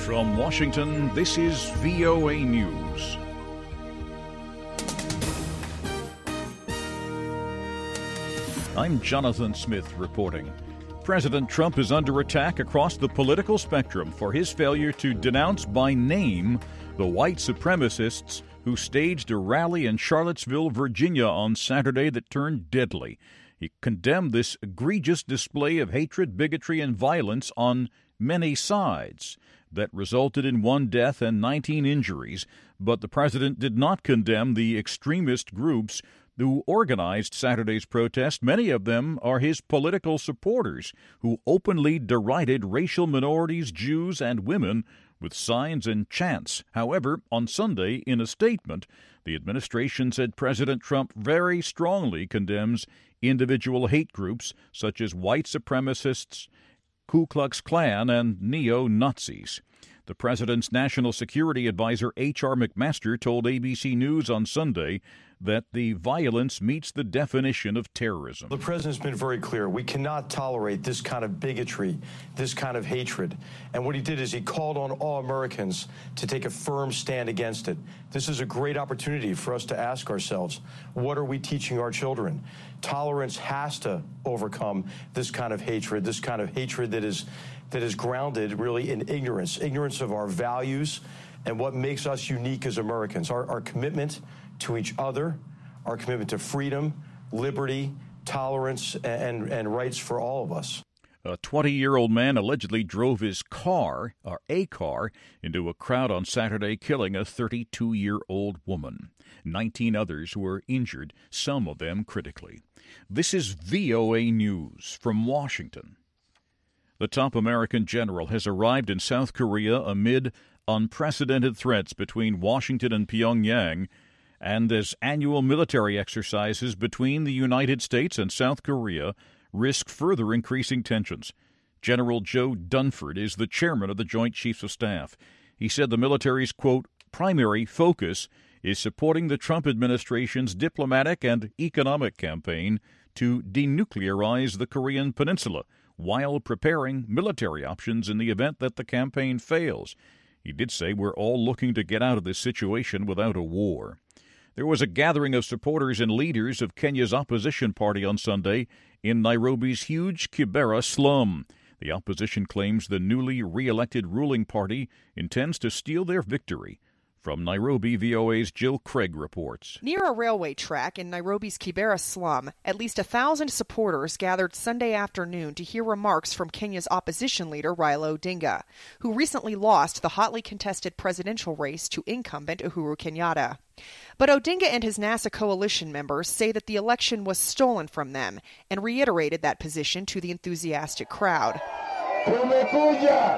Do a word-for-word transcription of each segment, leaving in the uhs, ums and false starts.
From Washington, this is V O A News. I'm Jonathan Smith reporting. President Trump is under attack across the political spectrum for his failure to denounce by name the white supremacists who staged a rally in Charlottesville, Virginia on Saturday that turned deadly. He condemned this egregious display of hatred, bigotry, and violence on many sides that resulted in one death and nineteen injuries, but the president did not condemn the extremist groups who organized Saturday's protest. Many of them are his political supporters who openly derided racial minorities, Jews, and women with signs and chants. However, on Sunday, in a statement, the administration said President Trump very strongly condemns individual hate groups such as white supremacists, Ku Klux Klan, and neo-Nazis. The president's national security advisor, H R McMaster, told A B C News on Sunday that the violence meets the definition of terrorism. The president's been very clear. We cannot tolerate this kind of bigotry, this kind of hatred. And what he did is he called on all Americans to take a firm stand against it. This is a great opportunity for us to ask ourselves, what are we teaching our children? Tolerance has to overcome this kind of hatred, this kind of hatred that is that is grounded really in ignorance, ignorance of our values and what makes us unique as Americans, our, our commitment to each other, our commitment to freedom, liberty, tolerance, and, and rights for all of us. A twenty-year-old man allegedly drove his car, or a car, into a crowd on Saturday, killing a thirty-two-year-old woman. Nineteen others were injured, some of them critically. This is V O A News from Washington. The top American general has arrived in South Korea amid unprecedented threats between Washington and Pyongyang, and as annual military exercises between the United States and South Korea risk further increasing tensions. General Joe Dunford is the chairman of the Joint Chiefs of Staff. He said the military's, quote, primary focus is supporting the Trump administration's diplomatic and economic campaign to denuclearize the Korean peninsula, while preparing military options in the event that the campaign fails. He did say we're all looking to get out of this situation without a war. There was a gathering of supporters and leaders of Kenya's opposition party on Sunday in Nairobi's huge Kibera slum. The opposition claims the newly re-elected ruling party intends to steal their victory. From Nairobi, V O A's Jill Craig reports. Near a railway track in Nairobi's Kibera slum, at least a thousand supporters gathered Sunday afternoon to hear remarks from Kenya's opposition leader Raila Odinga, who recently lost the hotly contested presidential race to incumbent Uhuru Kenyatta. But Odinga and his NASA coalition members say that the election was stolen from them and reiterated that position to the enthusiastic crowd. Tumekuja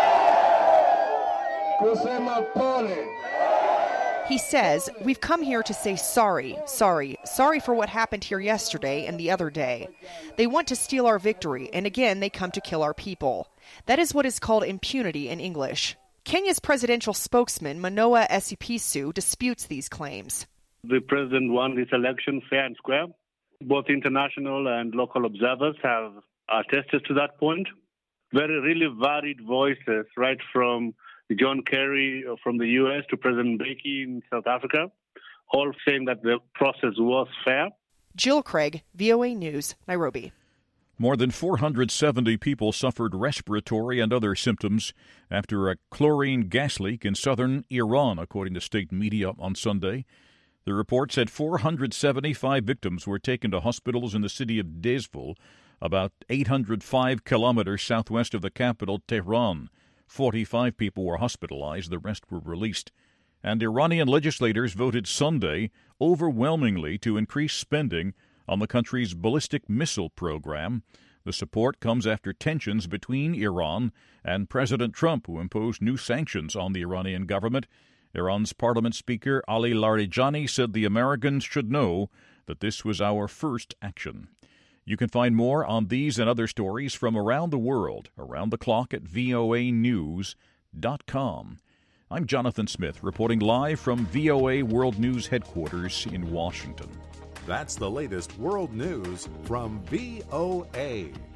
kusema pole. He says, we've come here to say sorry, sorry, sorry for what happened here yesterday and the other day. They want to steal our victory, and again they come to kill our people. That is what is called impunity in English. Kenya's presidential spokesman, Manoa Esipisu, disputes these claims. The president won this election fair and square. Both international and local observers have attested to that point. Very, really varied voices, right from John Kerry from the U S to President Mbeki in South Africa, all saying that the process was fair. Jill Craig, V O A News, Nairobi. More than four hundred seventy people suffered respiratory and other symptoms after a chlorine gas leak in southern Iran, according to state media on Sunday. The report said four hundred seventy-five victims were taken to hospitals in the city of Dezful, about eight hundred five kilometers southwest of the capital, Tehran. forty-five people were hospitalized, the rest were released. And Iranian legislators voted Sunday overwhelmingly to increase spending on the country's ballistic missile program. The support comes after tensions between Iran and President Trump, who imposed new sanctions on the Iranian government. Iran's parliament speaker Ali Larijani said the Americans should know that this was our first action. You can find more on these and other stories from around the world, around the clock at V O A news dot com. I'm Jonathan Smith, reporting live from V O A World News headquarters in Washington. That's the latest world news from V O A.